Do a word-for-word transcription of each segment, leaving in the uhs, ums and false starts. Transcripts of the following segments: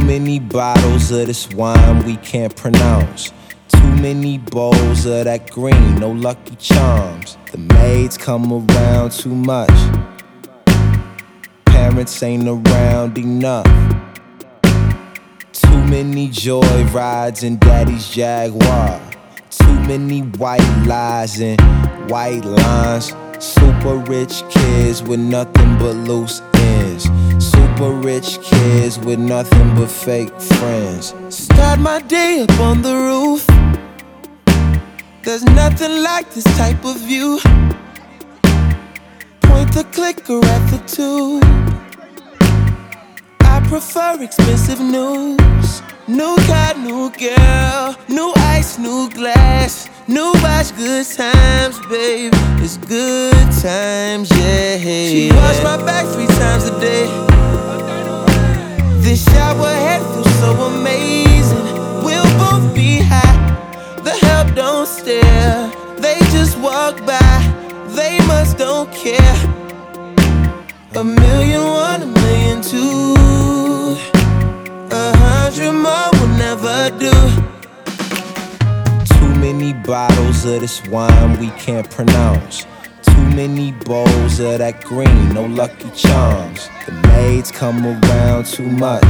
many bottles of this wine we can't pronounce. Too many bowls of that green, no Lucky Charms. The maids come around too much. Parents ain't around enough. Too many joy rides in daddy's Jaguar. Too many white lies and white lines. Super rich kids with nothing but loose ends. Super rich kids with nothing but fake friends. Start my day up on the roof. There's nothing like this type of view. Point the clicker at the tube. I prefer expensive news. New car, new girl, new ice, new glass. New watch, good times, babe. It's good times, yeah. She wash my back three times a day. This shower head feels so amazing. We'll both be high. The help don't stare. They just walk by. They must don't care. A million one, a million two. A hundred more will never do. Too many bottles of this wine we can't pronounce. Too many bowls of that green, no Lucky Charms. The maids come around too much.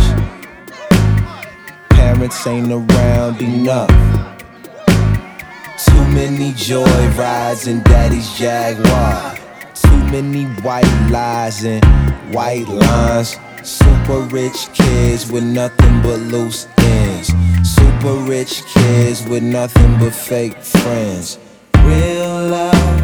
Parents ain't around enough. Too many joy rides in daddy's Jaguar. Too many white lies and white lines. Super rich kids with nothing but loose ends. Super rich kids with nothing but fake friends. Real love,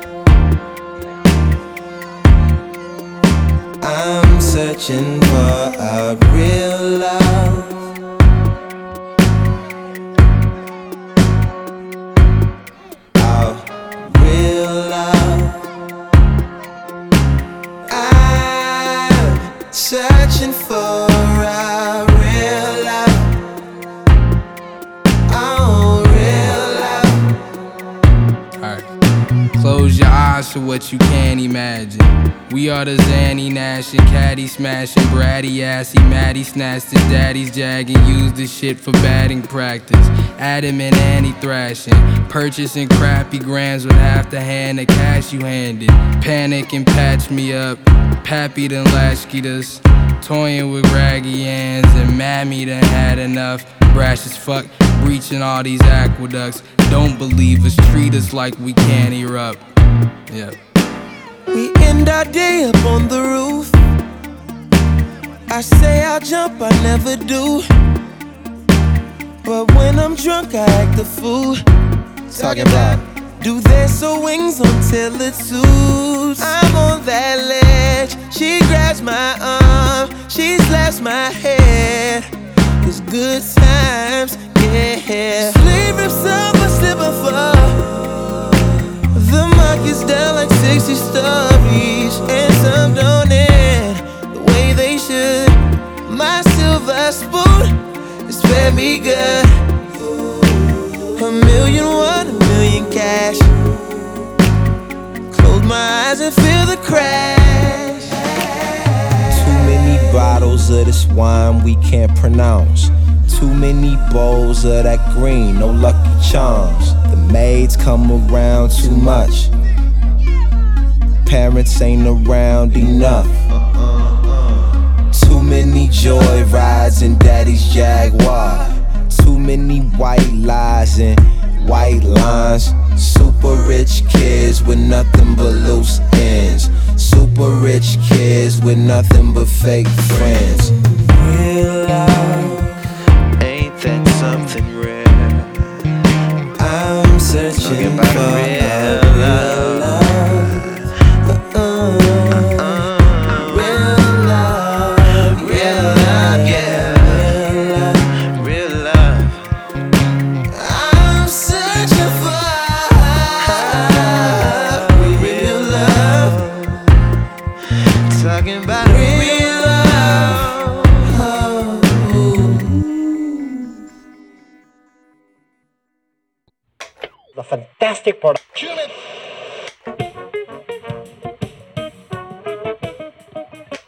I'm searching for a real love. A real love. I'm searching for a real love. Oh, real love. Alright. Close your eyes to what you can't imagine. We are the Zanny Nash and Caddy smashing, bratty assy, Maddie snatched his daddy's jag and used the shit for batting practice. Adam and Annie thrashing, purchasing crappy grams with half the hand of cash you handed. Panic and patch me up, Pappy done latchkeyed us. Toying with raggy hands and Mammy done had enough. Brash as fuck, breaching all these aqueducts. Don't believe us, treat us like we can't erupt. Yeah. We end our day up on the roof. I say I'll jump, I never do. But when I'm drunk, I act a fool. Talking about do they sew wings until it suits? I'm on that ledge. She grabs my arm, she slaps my head. It's good times, yeah. Sleeve rips up, I slip and fall. The market's down like sixty stories, and some don't end the way they should. My silver spoon is very good. A million one, a million cash. Close my eyes and feel the crash. Too many bottles of this wine we can't pronounce. Too many bowls of that green, no Lucky Charms. The maids come around too much. Parents ain't around enough. Too many joy rides in daddy's Jaguar. Too many white lies and white lines. Super rich kids with nothing but loose ends. Super rich kids with nothing but fake friends. Real love, ain't that something rare? I'm searching for a real love. The fantastic product.